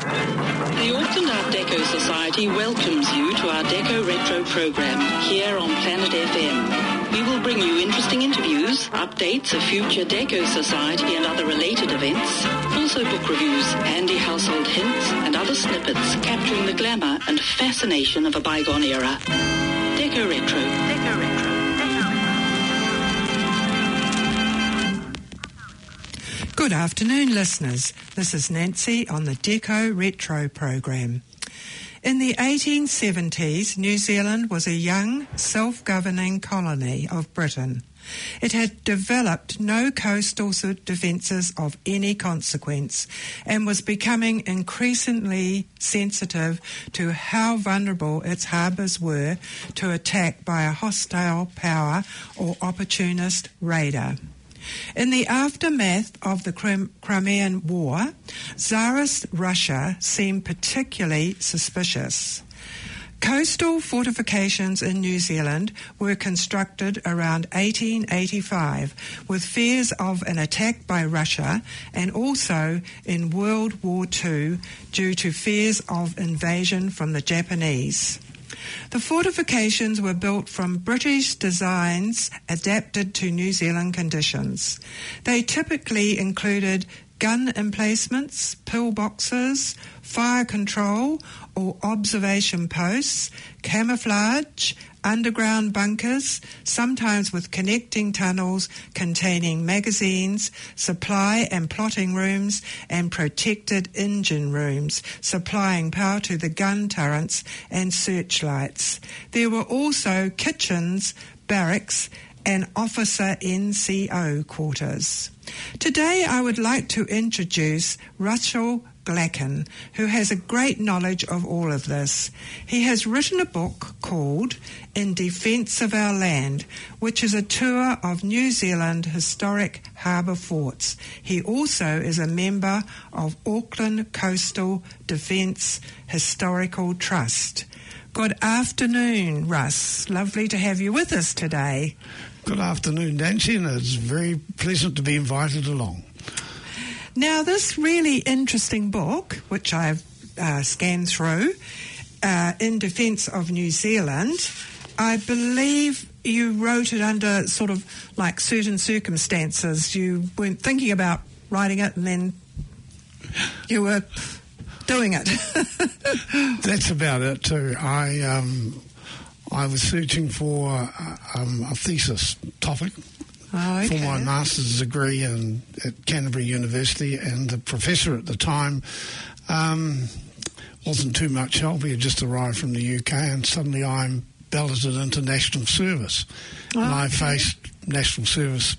The Auckland Art Deco Society welcomes you to our Deco Retro program here on Planet FM. We will bring you interesting interviews, updates of future Deco Society and other related events, also book reviews, handy household hints and other snippets capturing the glamour and fascination of a bygone era. Deco Retro. Deco Retro. Good afternoon, listeners. This is Nancy on the Deco Retro program. In the 1870s, New Zealand was a young, self-governing colony of Britain. It had developed no coastal defences of any consequence and was becoming increasingly sensitive to how vulnerable its harbours were to attack by a hostile power or opportunist raider. In the aftermath of the Crimean War, Tsarist Russia seemed particularly suspicious. Coastal fortifications in New Zealand were constructed around 1885 with fears of an attack by Russia, and also in World War II due to fears of invasion from the Japanese. The fortifications were built from British designs adapted to New Zealand conditions. They typically included gun emplacements, pillboxes, fire control or observation posts, camouflage, underground bunkers, sometimes with connecting tunnels containing magazines, supply and plotting rooms, and protected engine rooms, supplying power to the gun turrets and searchlights. There were also kitchens, barracks, and officer NCO quarters. Today I would like to introduce Russell Glacken, who has a great knowledge of all of this. He has written a book called In Defence of Our Land, which is a tour of New Zealand historic harbour forts. He also is a member of Auckland Coastal Defence Historical Trust. Good afternoon, Russ. Lovely to have you with us today. Good afternoon, Nancy, and it's very pleasant to be invited along. Now, this really interesting book, which I've scanned through, In Defence of New Zealand, I believe you wrote it under sort of like certain circumstances. You weren't thinking about writing it and then you were doing it. That's about it too. I was searching for a thesis topic for my master's degree at Canterbury University, and the professor at the time wasn't too much help. He had just arrived from the UK, and suddenly I'm balloted into national service. And I faced national service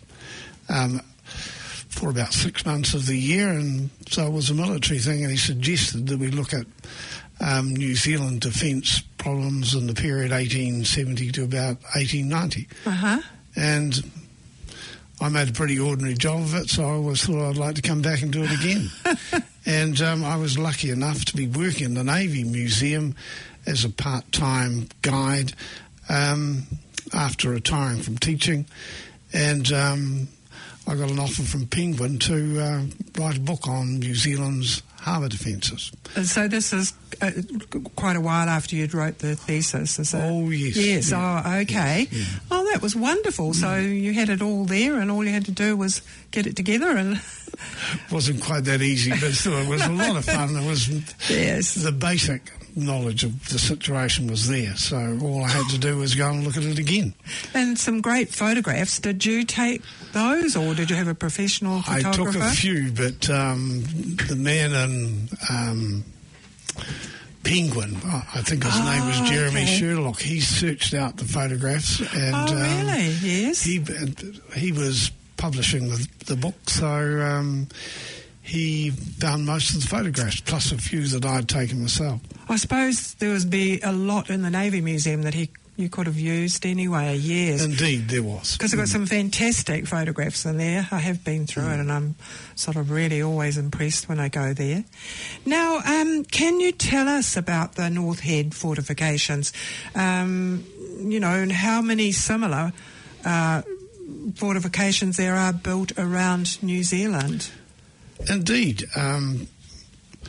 for about 6 months of the year, and so it was a military thing, and he suggested that we look at New Zealand defence problems in the period 1870 to about 1890. And I made a pretty ordinary job of it, so I always thought I'd like to come back and do it again. And I was lucky enough to be working in the Navy Museum as a part-time guide after retiring from teaching. And I got an offer from Penguin to write a book on New Zealand's harbour defences. So this is quite a while after you'd wrote the thesis, is it? Oh, yes. Yes, yeah. Oh, okay. Yes, yeah. Oh, that was wonderful. So you had it all there and all you had to do was get it together and... Wasn't quite that easy, but still it was a lot of fun. It was the basic knowledge of the situation was there, so all I had to do was go and look at it again. And some great photographs. Did you take those, or did you have a professional photographer? I took a few, but the man in Penguin, I think his name was Jeremy Sherlock, he searched out the photographs. And, really? Yes. He was publishing the book, so he found most of the photographs, plus a few that I'd taken myself. I suppose there would be a lot in the Navy Museum that you could have used anyway, yes. Indeed, there was. Because I've got some fantastic photographs in there. I have been through it, and I'm sort of really always impressed when I go there. Now, can you tell us about the North Head fortifications, and how many similar fortifications there are built around New Zealand? Indeed.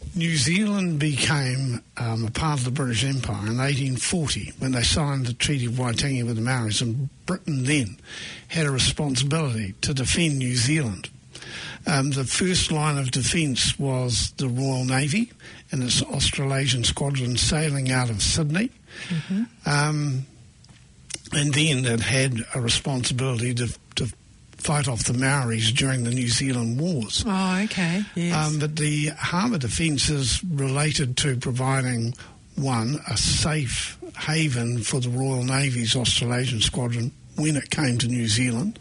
New Zealand became a part of the British Empire in 1840 when they signed the Treaty of Waitangi with the Maoris, and Britain then had a responsibility to defend New Zealand. The first line of defence was the Royal Navy and its Australasian squadron sailing out of Sydney. And then it had a responsibility to fight off the Maoris during the New Zealand Wars. Oh, okay, yes. But the harbour defence is related to providing, one, a safe haven for the Royal Navy's Australasian squadron when it came to New Zealand,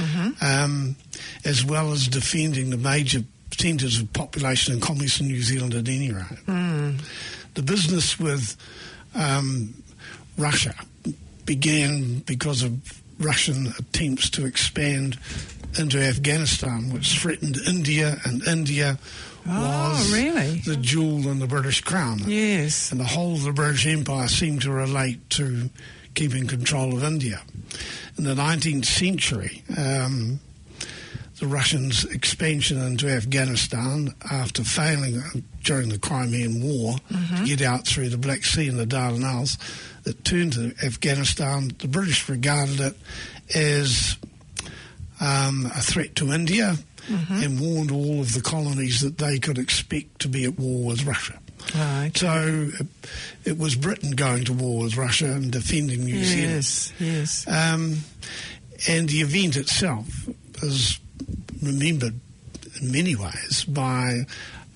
as well as defending the major centres of population and commerce in New Zealand at any rate. The business with Russia began because of Russian attempts to expand into Afghanistan, which threatened India, and India was the jewel in the British crown. Yes. And the whole of the British Empire seemed to relate to keeping control of India. In the 19th century, the Russians' expansion into Afghanistan, after failing during the Crimean War to get out through the Black Sea and the Dardanelles, that turned to Afghanistan. The British regarded it as a threat to India and warned all of the colonies that they could expect to be at war with Russia. Oh, okay. So it was Britain going to war with Russia and defending New Zealand. Yes. And the event itself is remembered in many ways by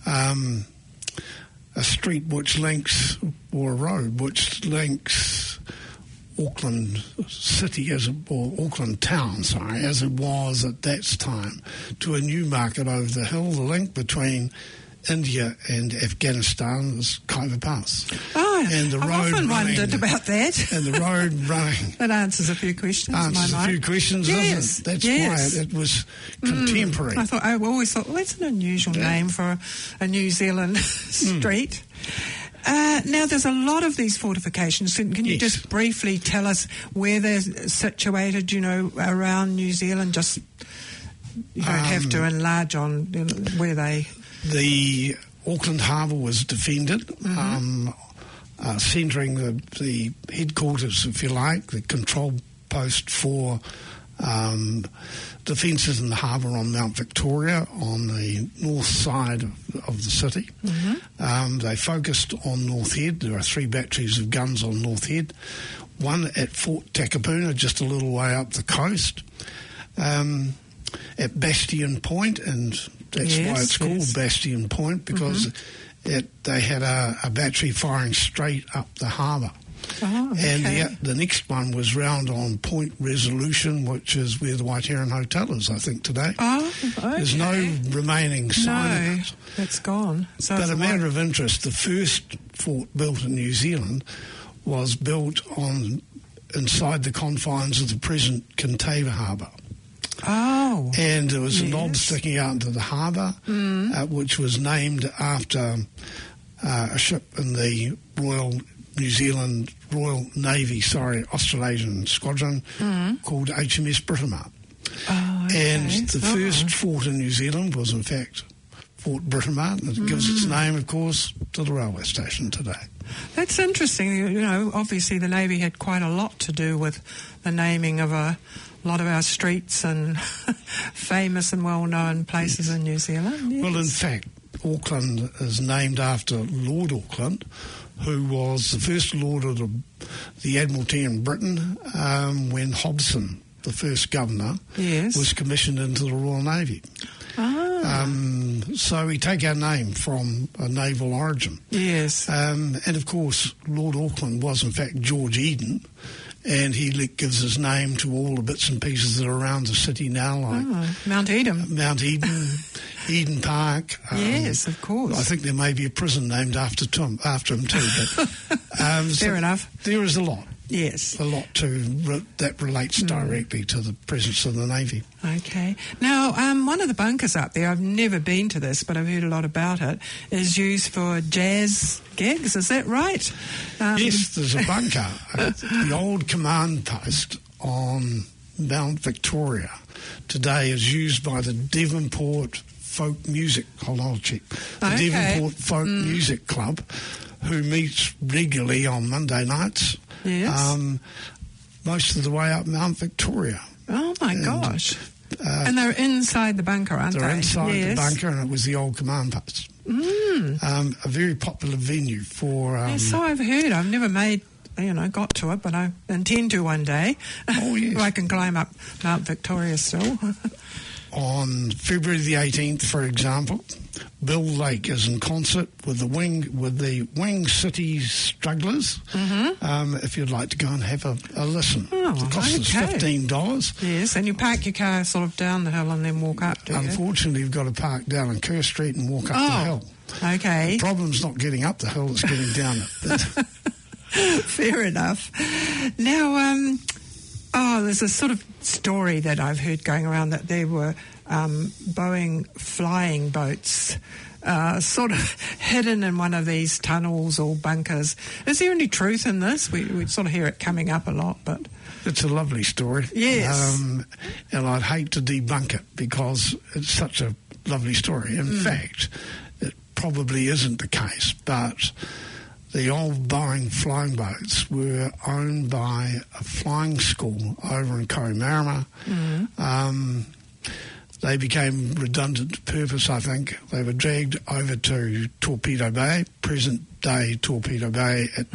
a street which links, or a road which links Auckland City or Auckland Town, as it was at that time, to a new market over the hill. The link between India and Afghanistan is Khyber Pass. Oh, and the I've road often wondered about that. And the road running. That answers a few questions. Answers a few questions, doesn't it? That's why it was contemporary. I always thought, well, that's an unusual name for a New Zealand street. Now, there's a lot of these fortifications. Can you just briefly tell us where they're situated, around New Zealand? Just, you don't have to enlarge on where they... The Auckland Harbour was defended, centring the headquarters, if you like, the control post for defences in the harbour on Mount Victoria on the north side of the city. They focused on North Head. There are 3 batteries of guns on North Head, one at Fort Takapuna, just a little way up the coast, at Bastion Point, and that's why it's called Bastion Point, because they had a battery firing straight up the harbour. Oh, okay. And the next one was round on Point Resolution, which is where the White Heron Hotel is, I think, today. Oh, okay. There's no remaining sign of it. It's gone. So but a matter of interest, the first fort built in New Zealand was built inside the confines of the present Kintava Harbour. Oh. And there was a knob sticking out into the harbour, which was named after a ship in the Royal Navy, Australasian squadron called HMS Britomart. Oh, okay. And the first fort in New Zealand was, in fact, Fort Britomart, and it gives its name, of course, to the railway station today. That's interesting. Obviously the Navy had quite a lot to do with the naming of a lot of our streets and famous and well-known places in New Zealand. Yes. Well, in fact, Auckland is named after Lord Auckland, who was the first Lord of the Admiralty in Britain when Hobson, the first governor, was commissioned into the Royal Navy. So we take our name from a naval origin. Yes. And, of course, Lord Auckland was, in fact, George Eden, and he gives his name to all the bits and pieces that are around the city now, like Mount Eden. Eden Park. Yes, of course. I think there may be a prison named after him too. But, fair enough. There is a lot. Yes. A lot that relates directly to the presence of the Navy. Okay. Now, one of the bunkers up there, I've never been to this, but I've heard a lot about it, is used for jazz gigs. Is that right? Yes, there's a bunker. The old command post on Mount Victoria today is used by the Devonport Folk Music, hold on, I'll check. The Okay. Devonport Folk Music Club, who meets regularly on Monday nights. Yes. Most of the way up Mount Victoria. Oh, my gosh. And they're inside the bunker, aren't they? They're inside Yes. the bunker, and it was the old command post. A very popular venue for... Yes, so I've heard. I've never got to it, but I intend to one day. Oh, yes. I can climb up Mount Victoria still. On February the 18th, for example, Bill Lake is in concert with the Wing City Strugglers. If you'd like to go and have a listen. Oh, the cost is $15. Yes, and you park your car sort of down the hill and then walk up, do you? Unfortunately, you've got to park down on Kerr Street and walk up the hill. Okay. The problem's not getting up the hill, it's getting down it. Fair enough. Now, there's a sort of story that I've heard going around that there were Boeing flying boats sort of hidden in one of these tunnels or bunkers. Is there any truth in this? We sort of hear it coming up a lot, but... It's a lovely story. Yes. And I'd hate to debunk it because it's such a lovely story. In fact, it probably isn't the case, but... The old Boeing flying boats were owned by a flying school over in Kohimarama. They became redundant purpose, I think. They were dragged over to Torpedo Bay, present-day Torpedo Bay at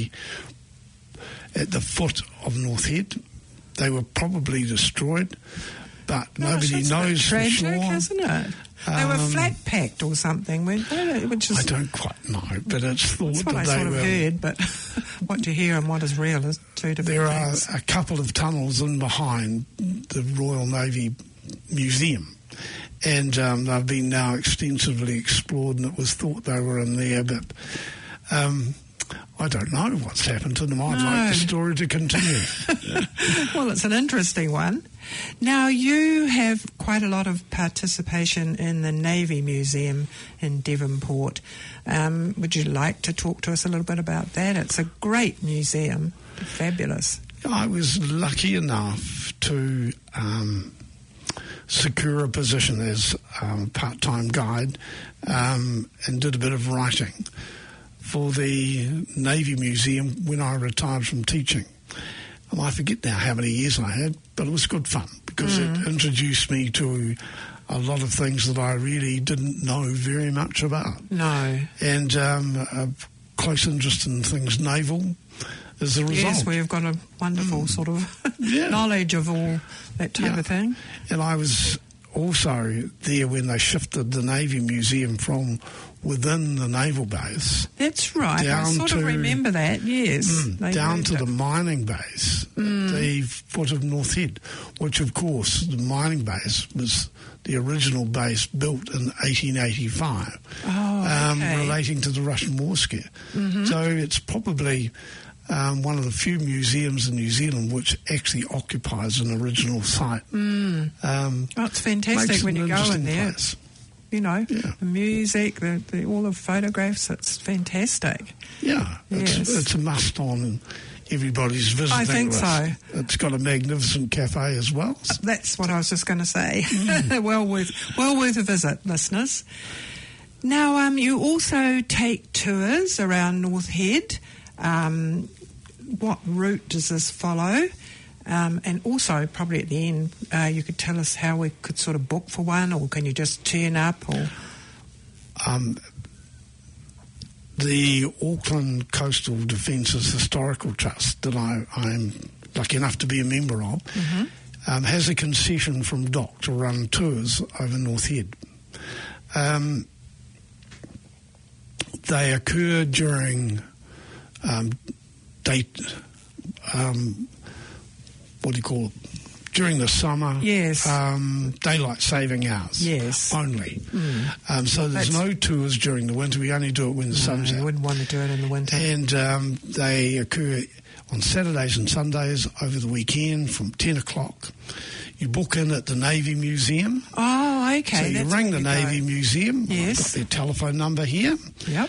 the foot of North Head. They were probably destroyed, but nobody knows for tragic, sure. Isn't it? They were flat-packed or something, weren't they? Which is, I don't quite know, but it's thought that's what that I they sort of were... heard, but what you hear and what is real is two different There things. are a couple of tunnels in behind the Royal Navy Museum, and they've been now extensively explored, and it was thought they were in there, but I don't know what's happened to them. I'd like the story to continue. Well, it's an interesting one. Now, you have quite a lot of participation in the Navy Museum in Devonport. Would you like to talk to us a little bit about that? It's a great museum. Fabulous. I was lucky enough to secure a position as part-time guide and did a bit of writing for the Navy Museum when I retired from teaching. I forget now how many years I had, but it was good fun because it introduced me to a lot of things that I really didn't know very much about. No. And a close interest in things naval as a result. Yes, we've got a wonderful sort of knowledge of all that type of thing. And I was also there when they shifted the Navy Museum from within the naval base. That's right. I sort of remember that, yes. Down to the mining base at the foot of North Head, which, of course, the mining base was the original base built in 1885, relating to the Russian war scare. So it's probably one of the few museums in New Zealand which actually occupies an original site. It's fantastic when you go in there. Place. You know, the music, all the photographs, it's fantastic. Yeah, Yes. it's a must on everybody's visiting I think list. so. It's got a magnificent cafe as well. That's what I was just going to say. well worth a visit, listeners. Now, you also take tours around North Head. What route does this follow? And also, probably at the end, you could tell us how we could sort of book for one, or can you just turn up? Or the Auckland Coastal Defences Historical Trust that I'm lucky enough to be a member of has a concession from DOC to run tours over North Head. They occur during during the summer. Yes. Daylight saving hours. Yes. Only. So there's no tours during the winter. We only do it when the sun's out. You wouldn't want to do it in the winter. And they occur on Saturdays and Sundays over the weekend from 10 o'clock. You book in at the Navy Museum. Oh, okay. So you ring the Navy Museum. Yes. I've got their telephone number here. Yep.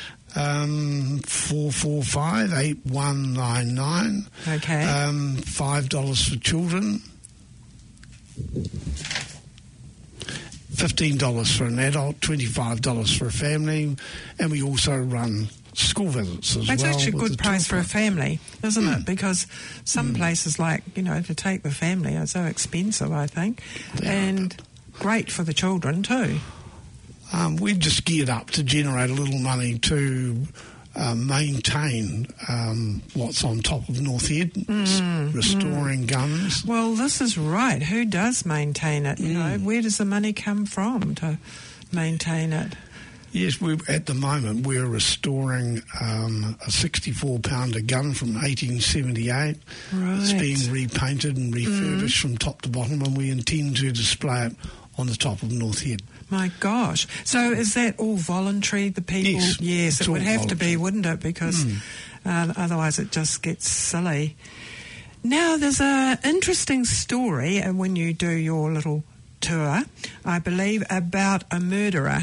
445-8199. Okay. $5 for children. $15 for an adult, $25 for a family, and we also run school visits as well. That's actually a good price for a tour. family, isn't it? Because some places, like, to take the family are so expensive, I think, and great for the children too. We've just geared up to generate a little money to maintain what's on top of North Head, restoring guns. Well, this is right. Who does maintain it? Where does the money come from to maintain it? Yes, at the moment we're restoring a 64-pounder gun from 1878. Right. It's being repainted and refurbished from top to bottom, and we intend to display it on the top of North Head. My gosh. So is that all voluntary, the people? Yes, it would have to be, wouldn't it? Because otherwise it just gets silly. Now, there's an interesting story when you do your little tour, I believe, about a murderer.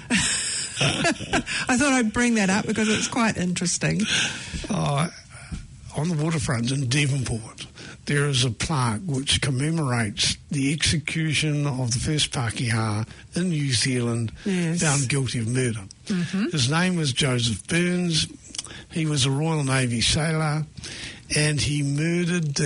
I thought I'd bring that up because it's quite interesting. On the waterfront in Devonport, there is a plaque which commemorates the execution of the first Pākehā in New Zealand found guilty of murder. His name was Joseph Burns. He was a Royal Navy sailor, and he murdered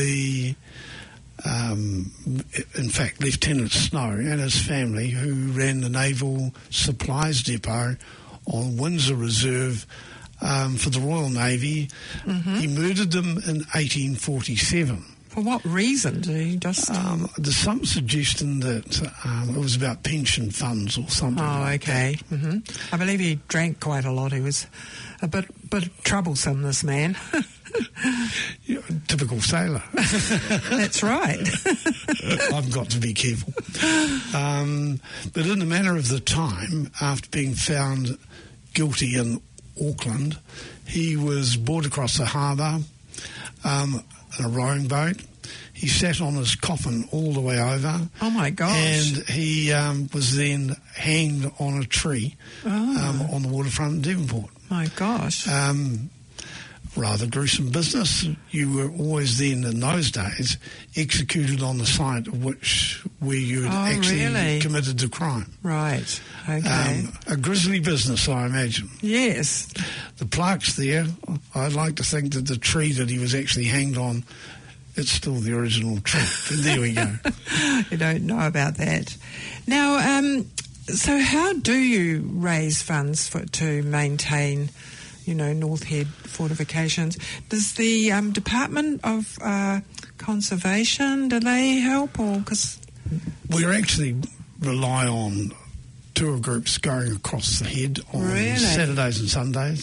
in fact, Lieutenant Snow and his family, who ran the Naval Supplies Depot on Windsor Reserve for the Royal Navy. He murdered them in 1847. For what reason? Did he just... there's some suggestion that it was about pension funds or something like that. I believe he drank quite a lot. He was a bit troublesome, this man. Typical sailor. That's right. I've got to be careful. But in a matter of the time, after being found guilty in Auckland, he was brought across the harbour in a rowing boat. He sat on his coffin all the way over. Oh, my gosh. And he was then hanged on a tree on the waterfront in Devonport. My gosh. Rather gruesome business. You were always then, in those days, executed on the site where you had actually committed the crime. Right, okay. A grisly business, I imagine. Yes. The plaque's there. I'd like to think that the tree that he was actually hanged on, it's still the original tree. But there we go. You don't know about that. Now, so how do you raise funds to maintain, North Head fortifications? Does the Department of Conservation, do they help? Or cause we actually rely on tour groups going across the head on Saturdays and Sundays.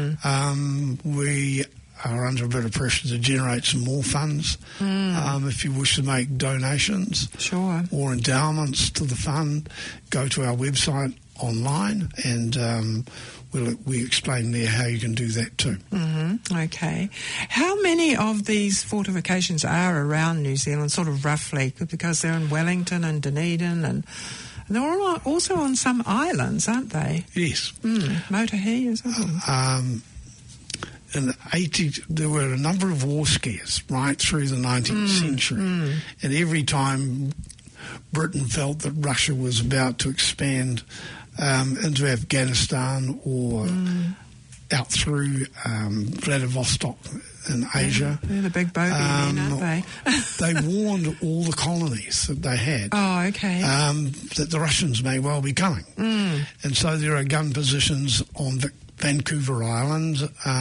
We are under a bit of pressure to generate some more funds. If you wish to make donations or endowments to the fund, go to our website online and we explain there how you can do that too. Okay. How many of these fortifications are around New Zealand, sort of roughly? Because they're in Wellington and Dunedin, and they're also on some islands, aren't they? Yes. Motuhea, is it? In the 80s, there were a number of war scares right through the 19th century. And every time Britain felt that Russia was about to expand into Afghanistan or out through Vladivostok in Asia. They're the big bogey men, aren't they? They warned all the colonies that they had that the Russians may well be coming. And so there are gun positions on Vancouver Island,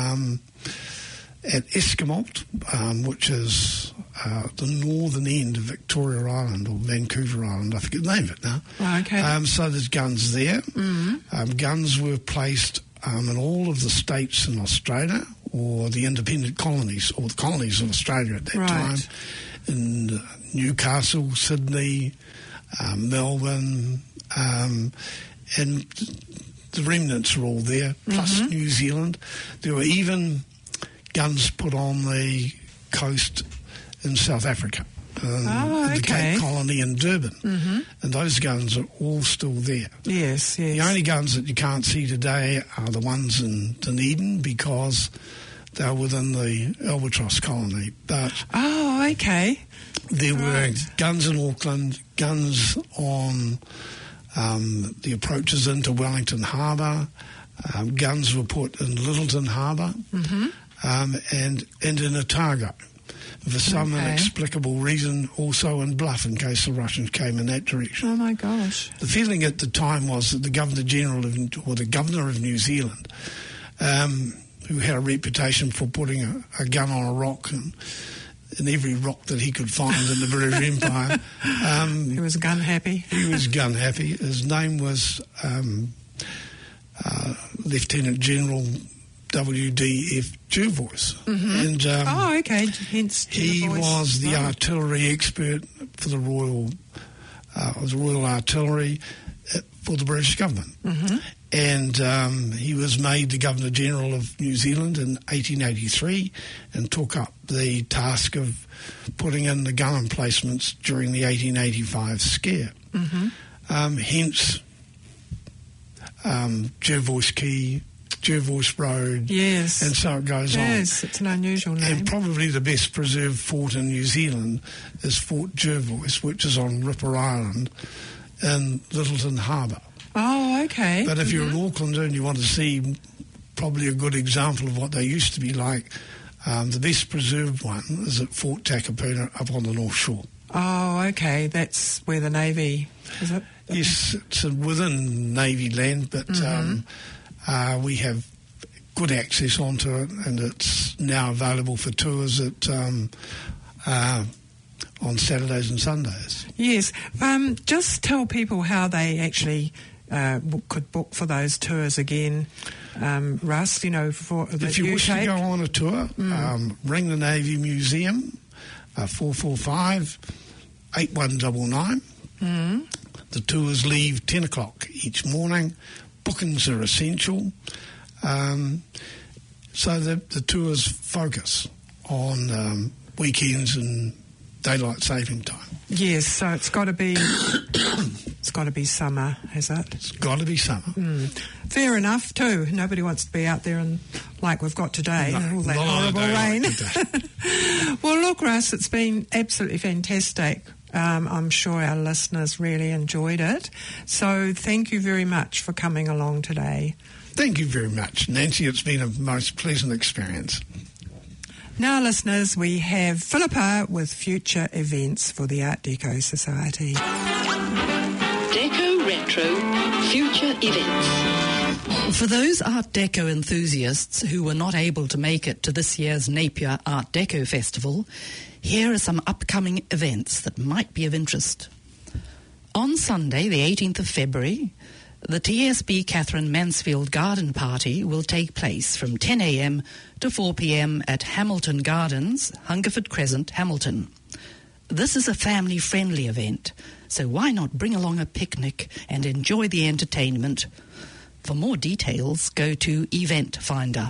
at Esquimalt, which is the northern end of Victoria Island, or Vancouver Island, I forget the name of it now. So there's guns there. Guns were placed in all of the states in Australia, or the independent colonies, or the colonies of Australia at that time, in Newcastle, Sydney, Melbourne, and the remnants are all there, plus New Zealand. There were even guns put on the coast in South Africa, the Cape Colony in Durban. And those guns are all still there. Yes. The only guns that you can't see today are the ones in Dunedin, because they're within the Albatross colony. But there were guns in Auckland, guns on the approaches into Wellington Harbour. Guns were put in Littleton Harbour and in Otago. For some inexplicable reason, also in Bluff, in case the Russians came in that direction. Oh, my gosh. The feeling at the time was that the Governor of New Zealand, who had a reputation for putting a gun on a rock and in every rock that he could find in the British Empire. He was gun happy. He was gun happy. His name was Lieutenant General W.D.F. Jervois. And, hence he Jervois. was the artillery expert for the Royal Artillery for the British government. And he was made the Governor-General of New Zealand in 1883 and took up the task of putting in the gun emplacements during the 1885 scare. Hence Jervois Quay, Jervois Road, and so it goes on. Yes, it's an unusual name. And probably the best preserved fort in New Zealand is Fort Jervois, which is on Ripper Island in Littleton Harbour. Oh, okay. But if you're in Auckland and you want to see probably a good example of what they used to be like, the best preserved one is at Fort Takapuna up on the North Shore. Oh, okay. That's where the Navy, is it? Yes, it's within Navy land, but we have good access onto it, and it's now available for tours at on Saturdays and Sundays. Yes. Just tell people how they actually could book for those tours again, Russ, for that if you wish to go on a tour, ring the Navy Museum, 445-8199. The tours leave 10 o'clock each morning. Bookings are essential. So the tours focus on weekends and daylight saving time. Yes, so it's got to be summer, has it? It's got to be summer. Fair enough too. Nobody wants to be out there and like we've got today, all that horrible rain. Well, look, Russ, it's been absolutely fantastic. I'm sure our listeners really enjoyed it. So thank you very much for coming along today. Thank you very much, Nancy. It's been a most pleasant experience. Now, listeners, we have Philippa with future events for the Art Deco Society. Deco Retro Future Events. For those Art Deco enthusiasts who were not able to make it to this year's Napier Art Deco Festival, here are some upcoming events that might be of interest. On Sunday, the 18th of February, the TSB Catherine Mansfield Garden Party will take place from 10 a.m. to 4 p.m. at Hamilton Gardens, Hungerford Crescent, Hamilton. This is a family-friendly event, so why not bring along a picnic and enjoy the entertainment? For more details, go to Event Finder.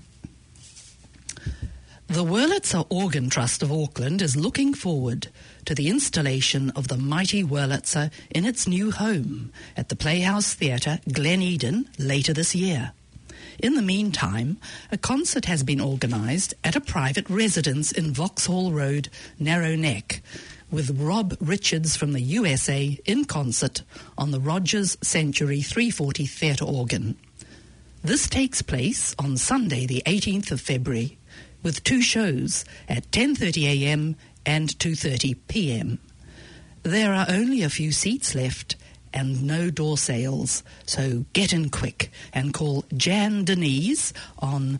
The Wurlitzer Organ Trust of Auckland is looking forward to the installation of the mighty Wurlitzer in its new home at the Playhouse Theatre, Glen Eden, later this year. In the meantime, a concert has been organised at a private residence in Vauxhall Road, Narrow Neck, with Rob Richards from the USA in concert on the Rogers Century 340 theatre organ. This takes place on Sunday the 18th of February, with two shows at 10:30 a.m. and 2:30 p.m. There are only a few seats left and no door sales, so get in quick and call Jan Denise on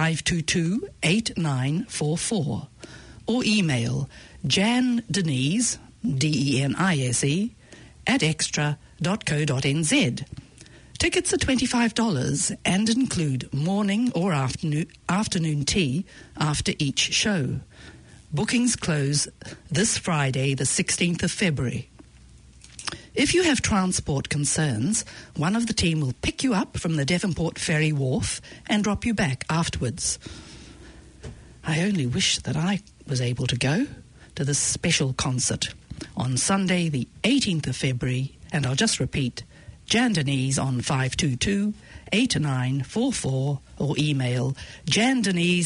522-8944 or email jandenise, D-E-N-I-S-E, @extra.co.nz. Tickets are $25 and include morning or afternoon tea after each show. Bookings close this Friday, the 16th of February. If you have transport concerns, one of the team will pick you up from the Devonport Ferry Wharf and drop you back afterwards. I only wish that I was able to go to this special concert on Sunday, the 18th of February, and I'll just repeat, Jan Denise on 522-8944 or email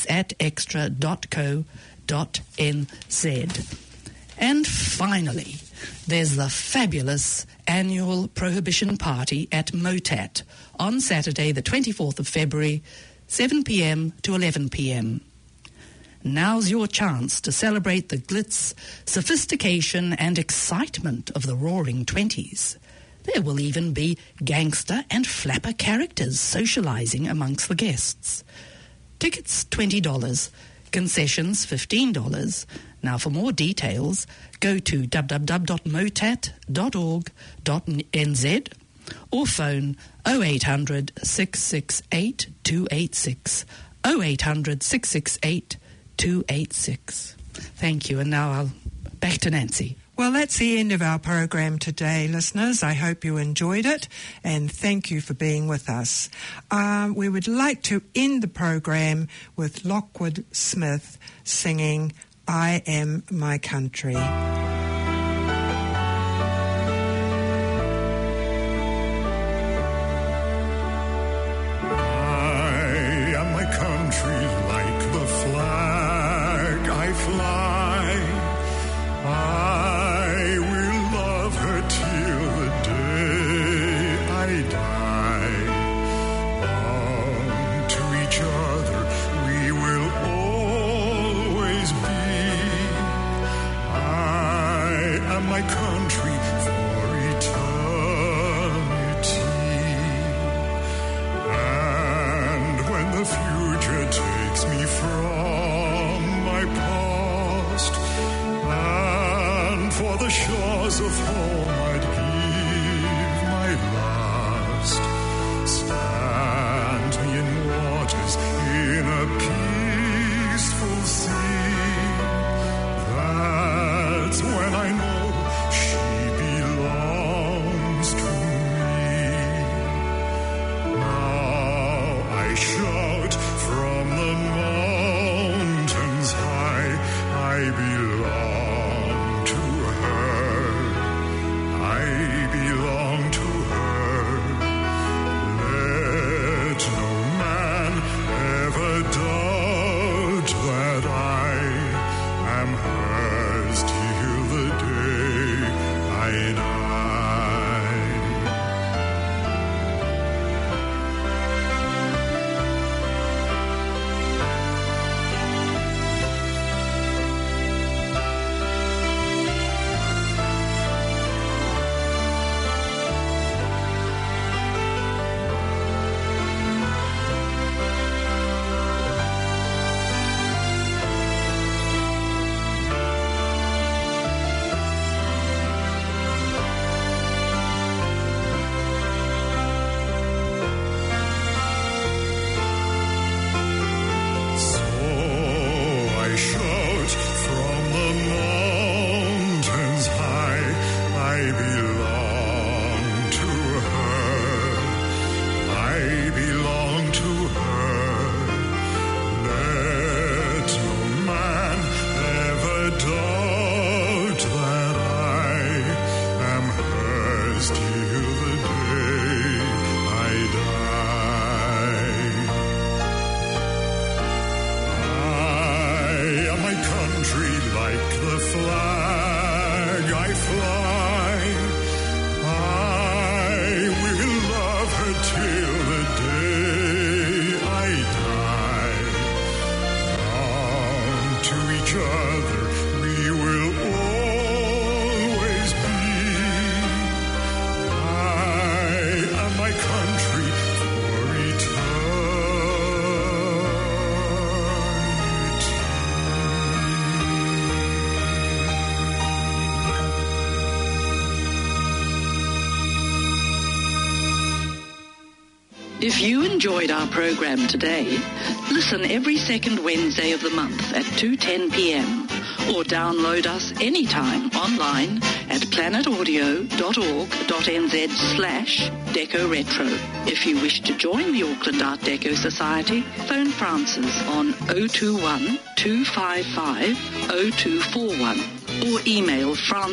jandenise@extra.co.nz. And finally, there's the fabulous annual Prohibition Party at Motat on Saturday, the 24th of February, 7 p.m. to 11 p.m. Now's your chance to celebrate the glitz, sophistication and excitement of the Roaring Twenties. There will even be gangster and flapper characters socialising amongst the guests. Tickets $20, concessions $15. Now for more details, go to www.motat.org.nz or phone 0800 668 286, 0800 668 286. Thank you, and now back to Nancy. Well, that's the end of our program today, listeners. I hope you enjoyed it, and thank you for being with us. We would like to end the program with Lockwood Smith singing I Am My Country. If you enjoyed our program today, listen every second Wednesday of the month at 2:10 p.m. or download us anytime online at planetaudio.org.nz/Deco Retro. If you wish to join the Auckland Art Deco Society, phone Francis on 021 255 0241 or email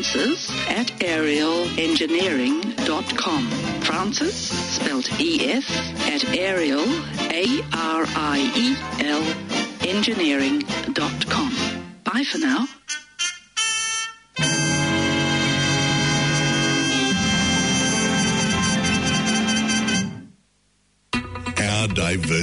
francis@arielengineering.com. Francis, spelled E-S, at Ariel, A-R-I-E-L, engineering.com. Bye for now. our diverse